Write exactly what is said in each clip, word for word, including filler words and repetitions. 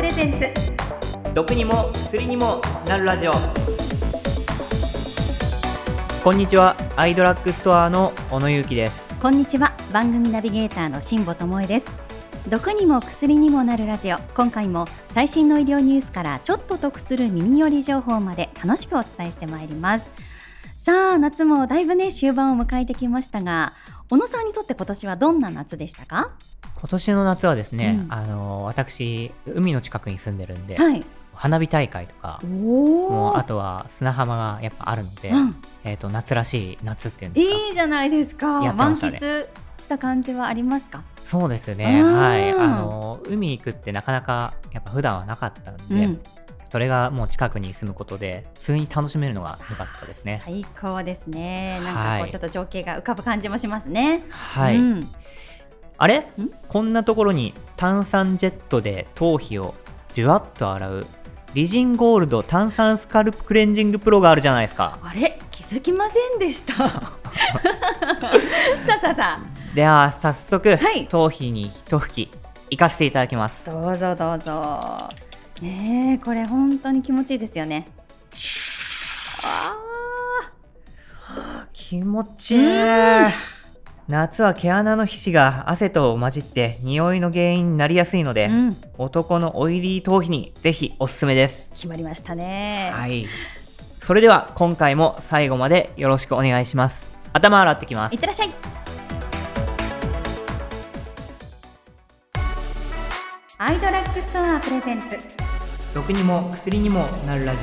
レゼンツ毒にも薬にもなるラジオ。こんにちは、アイドラッグストアの小野ゆうきです。 こんにちは、番組ナビゲーターの新保智恵です。毒にも薬にもなるラジオ、今回も最新の医療ニュースからちょっと得する耳寄り情報まで楽しくお伝えしてまいります。さあ、夏もだいぶね終盤を迎えてきましたが、小野さんにとって今年はどんな夏でしたか？ 今年の夏はですね、うん、あの私海の近くに住んでるんで、はい、花火大会とかもうあとは砂浜がやっぱあるので、うん、えーと、夏らしい夏っていうんですか、いいじゃないですか。やってましたね。満喫した感じはありますか？ そうですね、はい、あの海行くってなかなかやっぱ普段はなかったんで、うん、それがもう近くに住むことで普通に楽しめるのが良かったですね。 最高ですね。なんかこうちょっと情景が浮かぶ感じもしますね。 はい、うん、あれこんなところに炭酸ジェットで頭皮をじゅわっと洗うリジンゴールド炭酸スカルプクレンジングプロがあるじゃないですか。 あれ気づきませんでしたさあさあさあ、 では早速、はい、頭皮に一吹きいかせていただきます。 どうぞどうぞ。ねえ、これ本当に気持ちいいですよね。あー気持ちいい。夏は毛穴の皮脂が汗と混じって匂いの原因になりやすいので、うん、男のオイリー頭皮にぜひおすすめです。 決まりましたね。 はい、それでは今回も最後までよろしくお願いします。頭洗ってきます。 いってらっしゃい。アイドラッグストアプレゼンツ毒にも薬にもなるラジ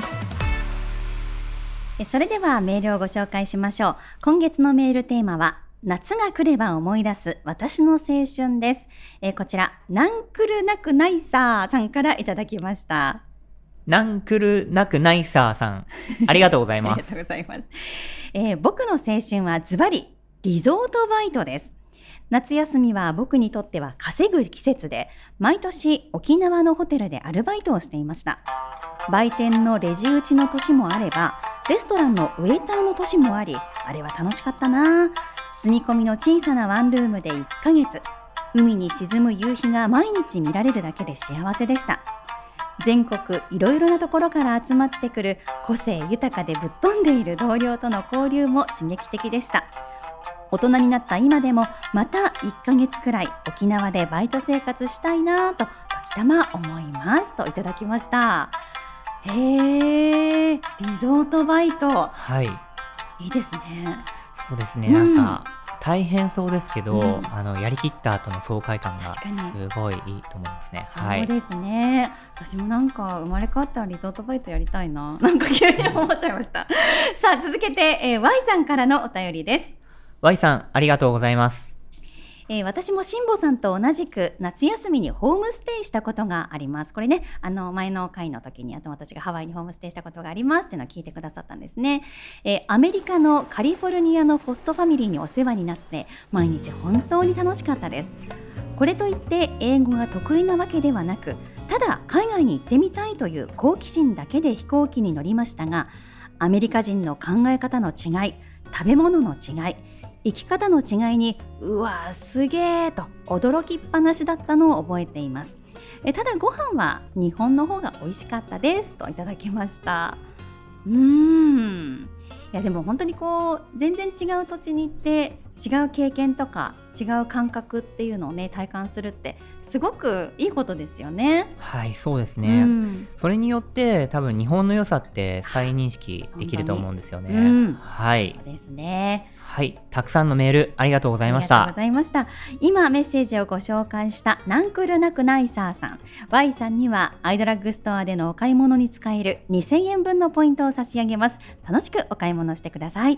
オ。それではメールをご紹介しましょう。今月のメールテーマは夏が来れば思い出す私の青春です。えー、こちらなんくるなくないさーさんからいただきました。 なんくるなくないさーさん、ありがとうございますありがとうございます。えー、僕の青春はズバリリゾートバイトです。夏休みは僕にとっては稼ぐ季節で、毎年沖縄のホテルでアルバイトをしていました。売店のレジ打ちの年もあれば、レストランのウェイターの年もあり、あれは楽しかったな。住み込みの小さなワンルームでいっかげつ、海に沈む夕日が毎日見られるだけで幸せでした。全国いろいろなところから集まってくる個性豊かでぶっ飛んでいる同僚との交流も刺激的でした。大人になった今でもまたいっかげつくらい沖縄でバイト生活したいなと時たま思いますといただきました。へー、リゾートバイト、 はい、 いいですね。 そうですね、うん、なんか大変そうですけど、うん、あのやりきった後の爽快感がすごいいいと思いますね。 そうですね、はい、私もなんか生まれ変わったらリゾートバイトやりたいな、なんか急に思っちゃいましたさあ続けて、えー、Y さんからのお便りです。 Y さん、ありがとうございます。 えー、私も辛坊さんと同じく夏休みにホームステイしたことがあります。これね、あの前の回の時にあと私がハワイにホームステイしたことがありますっていうのを聞いてくださったんですね。えー、アメリカのカリフォルニアのホストファミリーにお世話になって毎日本当に楽しかったです。これといって英語が得意なわけではなく、ただ海外に行ってみたいという好奇心だけで飛行機に乗りましたが、アメリカ人の考え方の違い、食べ物の違い、生き方の違いにうわすげーと驚きっぱなしだったのを覚えています。えただご飯は日本の方が美味しかったですといただきました。うーん、いやでも本当にこう全然違う土地に行って違う経験とか違う感覚っていうのをね体感するってすごくいいことですよね。 はい、そうですね、うん、それによって多分日本の良さって再認識できると思うんですよね。うん、はい、 そうですね。 はい、たくさんのメールありがとうございました。 ありがとうございました。今メッセージをご紹介したなんくるなくないさーさん、 Y さんにはアイドラッグストアでのお買い物に使えるにせんえんぶんのポイントを差し上げます。楽しくお買い物してください。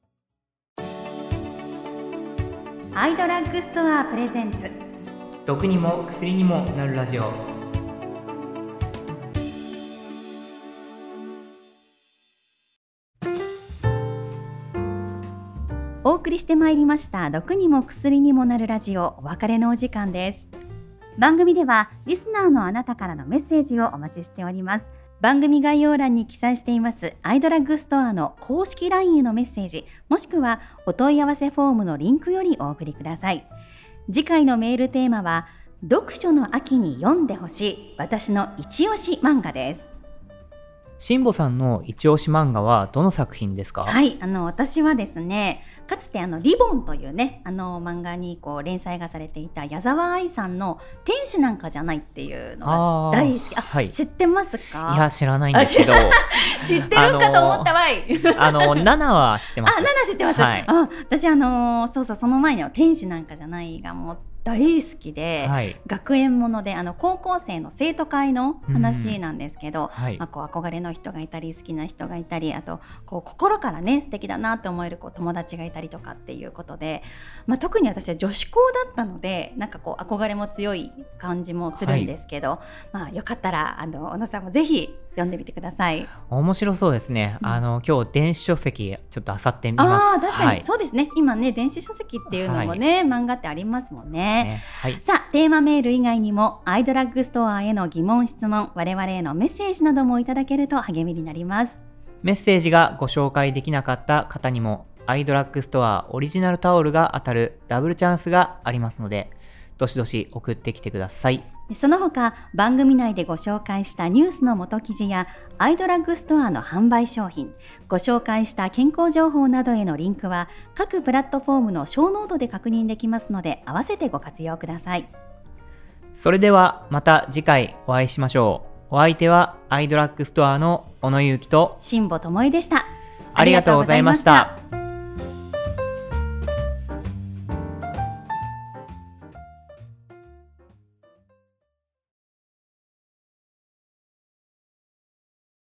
アイドラッグストアプレゼンツ毒にも薬にもなるラジオ。 お送りしてまいりました毒にも薬にもなるラジオ、お別れのお時間です。番組ではリスナーのあなたからのメッセージをお待ちしております。番組概要欄に記載していますアイドラッグストアの公式 ライン へのメッセージ、もしくはお問い合わせフォームのリンクよりお送りください。次回のメールテーマは読書の秋に読んでほしい私の一押し漫画です。 辛坊さんの一押し漫画はどの作品ですか？ はい、あの私はですね、かつてあのリボンというね、あの漫画にこう連載がされていた矢沢愛さんの天使なんかじゃないっていうのが大好き。あ、はい、知ってますか？ いや知らないんですけど知ってるかと思ったわい。 あのナナは知ってます。 あ、ナナ知ってます。はい、あ、私あのそうそう、その前には天使なんかじゃないがもう大好きで、はい、学園ものであの高校生の生徒会の話なんですけど、はい、まあ、こう憧れの人がいたり好きな人がいたり、あとこう心からね素敵だなって思えるこう友達がいたりとかっていうことで、まあ、特に私は女子校だったのでなんかこう憧れも強い感じもするんですけど、はい、まあ、よかったらあの小野さんもぜひ読んでみてください。 面白そうですね、うん、あの今日電子書籍ちょっと漁ってみます。 あ、確かに、はい、そうですね、今ね電子書籍っていうのもね、はい、漫画ってありますもんね。ね、はい、さあテーマメール以外にもアイドラッグストアへの疑問質問、我々へのメッセージなどもいただけると励みになります。 メッセージがご紹介できなかった方にもアイドラッグストアオリジナルタオルが当たるダブルチャンスがありますので、どしどし送ってきてください。 その他番組内でご紹介したニュースの元記事やアイドラッグストアの販売商品、ご紹介した健康情報などへのリンクは各プラットフォームのショーノートで確認できますので、合わせてご活用ください。 それではまた次回お会いしましょう。お相手はアイドラッグストアの小野ゆうきと辛坊智恵でした。 ありがとうございました。